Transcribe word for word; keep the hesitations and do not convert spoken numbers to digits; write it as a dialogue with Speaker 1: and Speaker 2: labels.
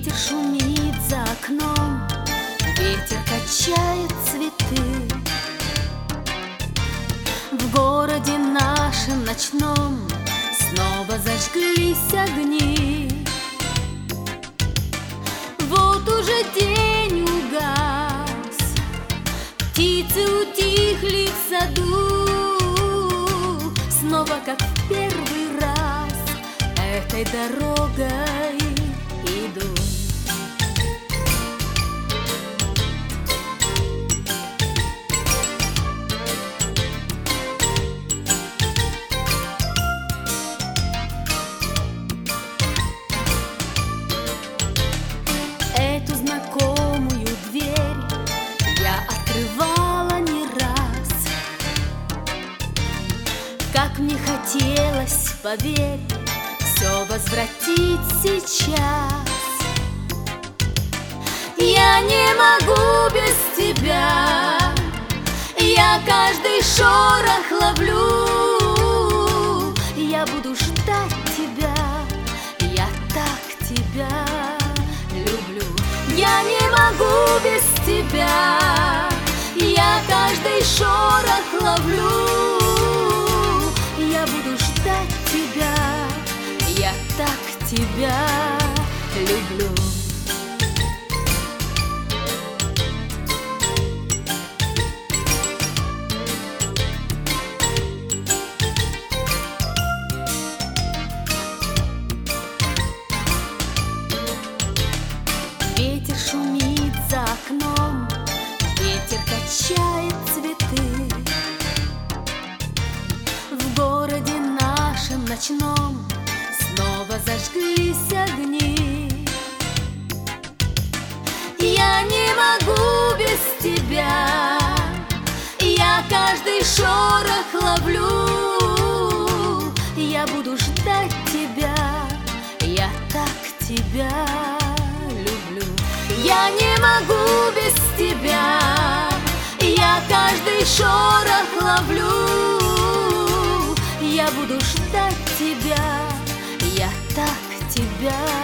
Speaker 1: Ветер шумит за окном, ветер качает цветы. В городе нашем ночном снова зажглись огни. Вот уже день угас, птицы утихли в саду. Снова, как в первый раз, этой дорогой иду. Эту знакомую дверь я открывала не раз. Как мне хотелось, поверь, все возвратить сейчас. Я не могу без тебя, я каждый шорох ловлю. Я буду ждать тебя, я так тебя люблю. Я не могу без тебя, я каждый шорох ловлю. Я буду ждать тебя, я так тебя люблю. Ветер шумит за окном, ветер качает цветы. В городе нашем ночном снова зажглись огни. Я не могу без тебя, я каждый шорох ловлю. Я буду ждать тебя, я так тебя люблю. Я не могу без тебя, я каждый шорох ловлю. Я буду ждать тебя, я так тебя